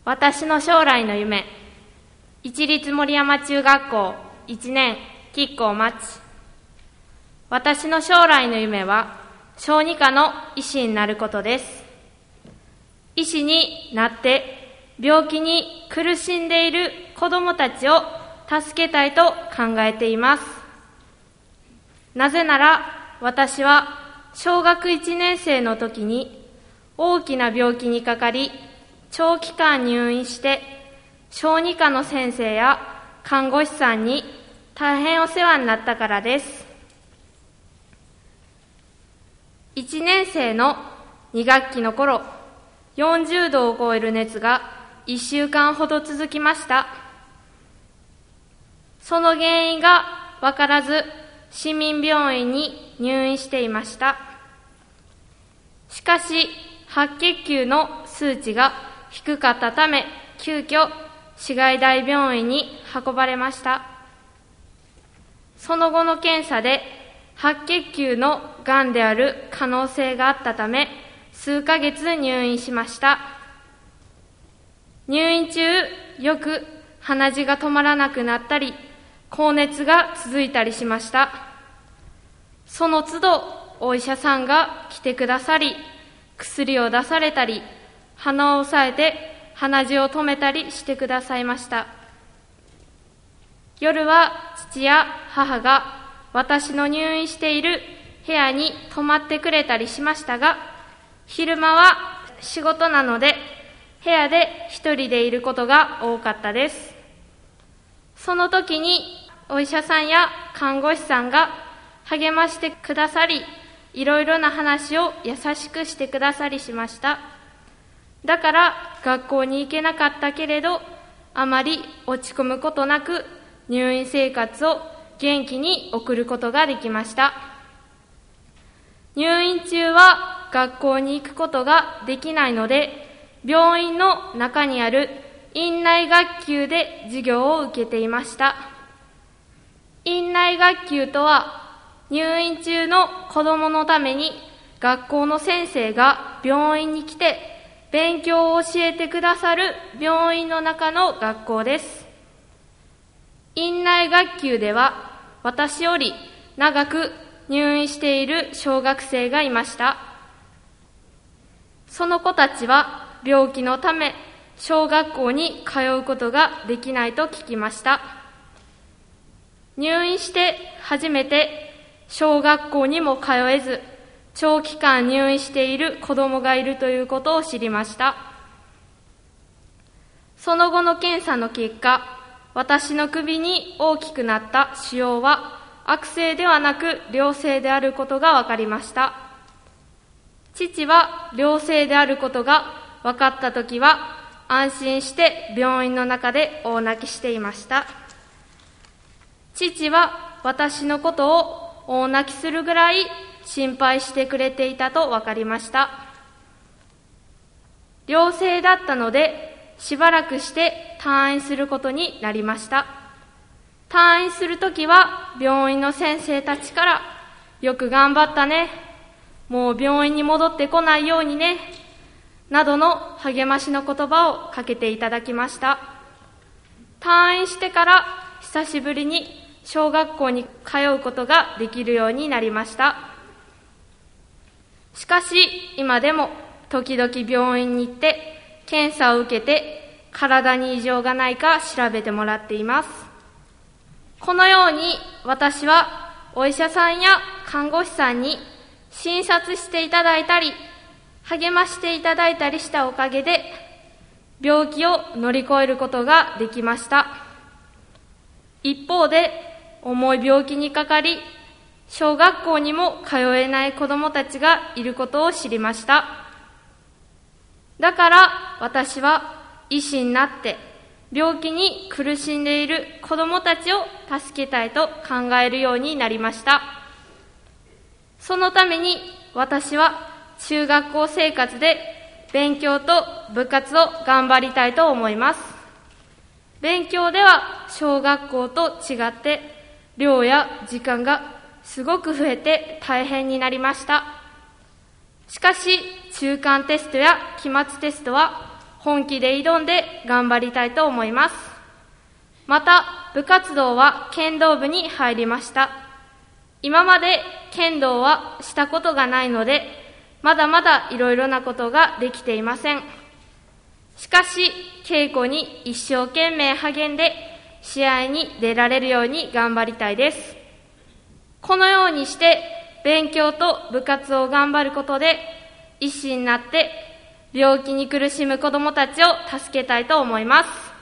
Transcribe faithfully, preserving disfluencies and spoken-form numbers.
私の将来の夢。一律森山中学校いちねん吉行町。私の将来の夢は小児科の医師になることです。医師になって病気に苦しんでいる子どもたちを助けたいと考えています。なぜなら私は小学いちねん生の時に大きな病気にかかり、長期間入院して小児科の先生や看護師さんに大変お世話になったからです。いちねん生のに学期の頃、よんじゅうどを超える熱がいっしゅうかんほど続きました。その原因がわからず市民病院に入院していました。しかし白血球の数値が低かったため、急遽市外大病院に運ばれました。その後の検査で白血球のがんである可能性があったため、数ヶ月入院しました。入院中、よく鼻血が止まらなくなったり、高熱が続いたりしました。その都度お医者さんが来てくださり、薬を出されたり、鼻を押さえて鼻血を止めたりしてくださいました。夜は父や母が私の入院している部屋に泊まってくれたりしましたが、昼間は仕事なので部屋で一人でいることが多かったです。その時にお医者さんや看護師さんが励ましてくださり、いろいろな話を優しくしてくださりしました。だから学校に行けなかったけれど、あまり落ち込むことなく入院生活を元気に送ることができました。入院中は学校に行くことができないので、病院の中にある院内学級で授業を受けていました。院内学級とは、入院中の子どものために学校の先生が病院に来て勉強を教えてくださる病院の中の学校です。院内学級では私より長く入院している小学生がいました。その子たちは病気のため小学校に通うことができないと聞きました。入院して初めて小学校にも通えず、長期間入院している子供がいるということを知りました。その後の検査の結果、私の首に大きくなった腫瘍は悪性ではなく良性であることが分かりました。父は良性であることが分かったときは安心して病院の中で大泣きしていました。父は私のことを大泣きするぐらい心配してくれていたと分かりました。良性だったのでしばらくして退院することになりました。退院するときは病院の先生たちからよく頑張ったね、もう病院に戻ってこないようにね、などの励ましの言葉をかけていただきました。退院してから久しぶりに小学校に通うことができるようになりました。しかし今でも時々病院に行って検査を受けて体に異常がないか調べてもらっています。このように私はお医者さんや看護師さんに診察していただいたり励ましていただいたりしたおかげで病気を乗り越えることができました。一方で重い病気にかかり、小学校にも通えない子どもたちがいることを知りました。だから私は医師になって病気に苦しんでいる子どもたちを助けたいと考えるようになりました。そのために私は中学校生活で勉強と部活を頑張りたいと思います。勉強では小学校と違って量や時間がすごく増えて大変になりました。しかし中間テストや期末テストは本気で挑んで頑張りたいと思います。また、部活動は剣道部に入りました。今まで剣道はしたことがないので、まだまだいろいろなことができていません。しかし、稽古に一生懸命励んで、試合に出られるように頑張りたいです。このようにして、勉強と部活を頑張ることで、一心になって、病気に苦しむ子どもたちを助けたいと思います。